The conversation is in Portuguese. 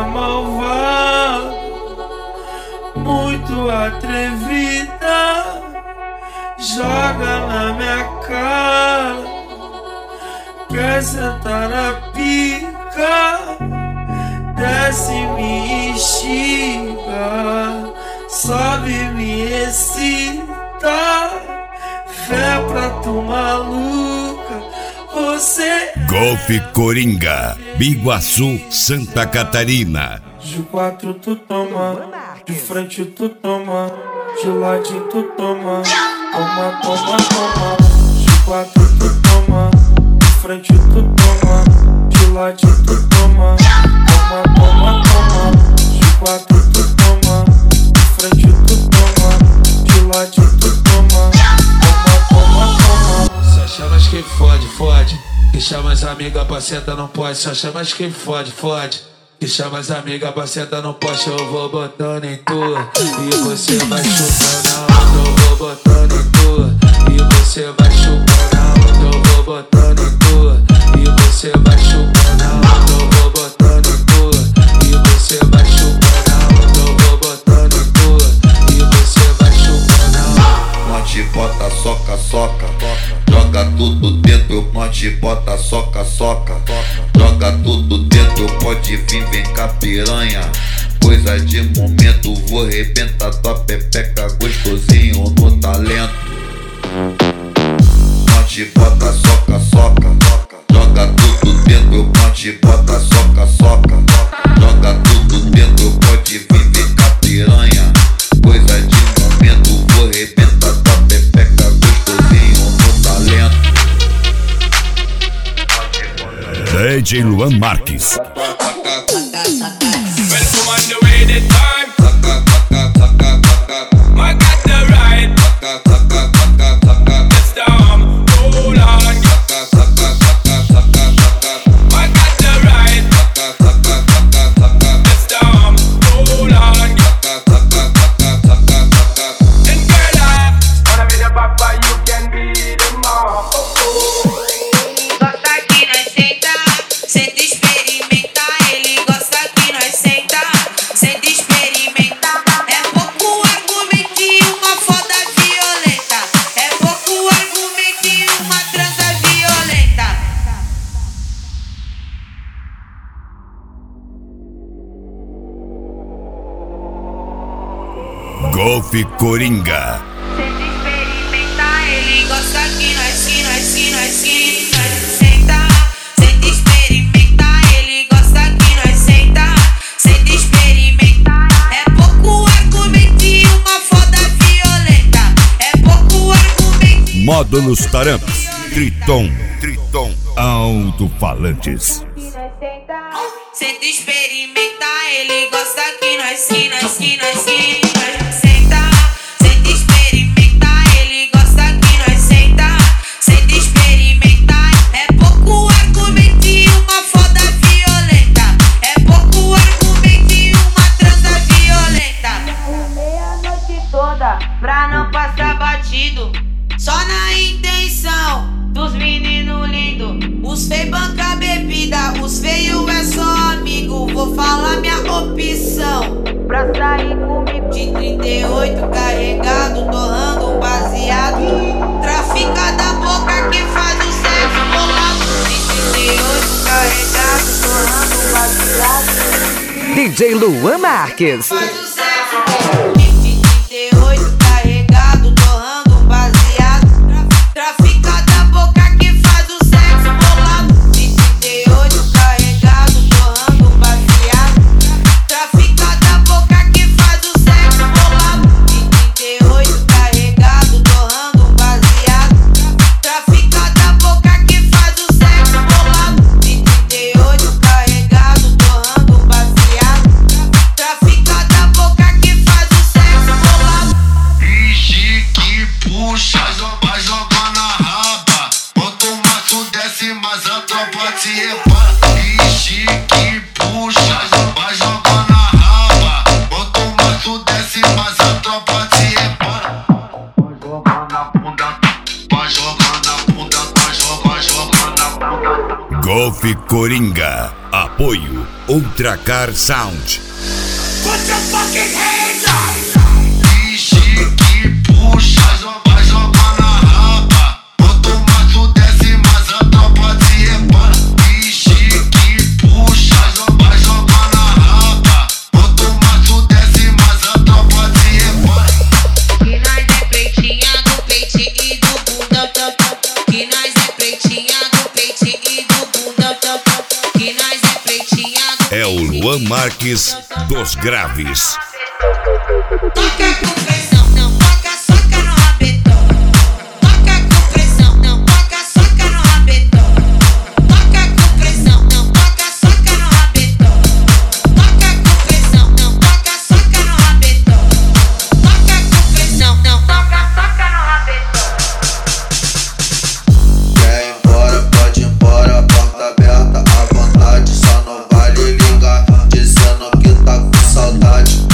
cara malvada, muito atrevida, joga na minha cara, quer sentar na pica, desce me instiga, sobe me excita, fé pra tu maluca, você Golf Coringa, Biguaçu, Santa Catarina. De quatro tu toma, de frente tu toma, de ladinho tu toma, toma, toma, toma. De quatro tu toma, de frente tu toma, de ladinho tu toma, toma, toma, toma. De quatro tu toma, de frente tu toma, de ladinho tu toma, toma, toma, toma. Só chamas que fode, fode. Que chama as amigas pra sentar não pode. Só chamas que fode, fode. Que chama as amigas pra sentar no poste. Eu vou botando em tua e você vai chupando a onda. Eu vou botando em tua e você vai chupando a onda. Eu vou botando em tua e você vai chupando a onda. Eu vou botando em tua e você vai chupando a onda. Eu vou botando em tua e você vai chupando a onda. Monte bota soca, soca, joga tudo dentro. Monte bota soca, soca, joga tudo dentro. Pode vir, vem cá piranha, coisa de momento. Vou arrebentar tua pepeca gostosinho no talento. Monte bota soca, soca, joga tudo dentro. Monte bota soca, soca, joga tudo dentro. Pode vir, vem cá piranha, coisa de momento. Vou arrebentar tua pepeca gostosinho no talento. DJ Luan Marques. Golf Coringa. Senta experimenta, ele gosta que nós senta. Senta experimenta, ele gosta que nós senta. Senta experimenta, é pouco argumento e uma foda violenta. É pouco argumento. Módulos Taramps, Triton, alto-falantes. Senta experimenta, ele gosta que nós senta. Senta experimenta, ele gosta que nós senta. Senta experimenta, é pouco argumento e uma foda violenta. É pouco argumento e uma transa violenta. Meia-noite toda pra não passar batido, só na intenção dos meninos lindos. Os fei banca bebida, os feio é só amigo. Vou falar minha opção pra sair comigo. De 38 carregado, torrando um baseado. Trafica da boca que faz o sexo bolado. De 38 carregado, torrando um baseado. DJ Luan Marques. Faz o sexo bolado. De 38 carregado, torrando um baseado. Trafica da boca que faz o sexo bolado. De 38 carregado, torrando um baseado. Trafica da boca que faz o sexo bolado. De 38 carregado, torrando um baseado. Trafica da boca que faz o sexo bolado. De 38 carregado, torrando um baseado. Trafica da boca que faz o sexo bolado. Ixi, que puxa, vai jogar na raba. Quanto mais tu desce, mais a tropa te repara. Ixi, que puxa, vai jogar na raba. Quanto mais tu desce, mais a tropa te repara. Vai jogar na bunda, vai jogar na bunda, vai jogar na bunda. Golf Coringa, Apoio Ultracar Sound. Put your fucking hands up! Que puxa, vai jogar na raba. Quanto mais tu desce, mais a tropa te repara. Que puxa, vai jogar na raba. Quanto mais tu desce, mais a tropa te repara. Que nós é pretinha do peito e do bundão. Que nós é pretinha do peito e do bundão. Que nós é pretinha do É o Luan Marques dos Graves. Toca com pressão, não toca, soca no rabetão. Toca com pressão, não toca, soca no rabetão. Toca com pressão, não toca, soca no rabetão. Toca com pressão, não toca, soca no rabetão. Toca com pressão, não toca, soca no rabetão. Quer ir embora, pode ir embora, porta aberta à vontade. Só não vale ligar, dizendo que tá com saudade.